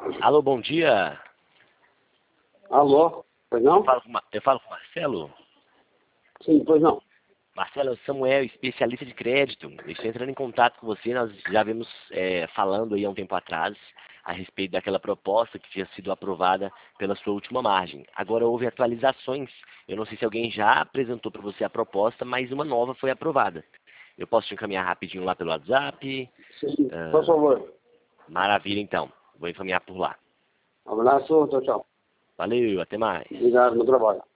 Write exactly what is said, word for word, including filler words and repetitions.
Alô, bom dia. Alô? Pois Eu não? falo com, Ma- eu falo com o Marcelo. Sim, pois não. Marcelo, é o Samuel, especialista de crédito. Eu estou entrando em contato com você. Nós já vimos é, falando aí há um tempo atrás a respeito daquela proposta que tinha sido aprovada pela sua última margem. Agora houve atualizações. Eu não sei se alguém já apresentou para você a proposta, mas uma nova foi aprovada. Eu posso te encaminhar rapidinho lá pelo WhatsApp? Sim, por Ah, favor. maravilha, então. Vou encaminhar por lá. Um abraço, tchau, tchau. Valeu, até mais. Obrigado no trabalho.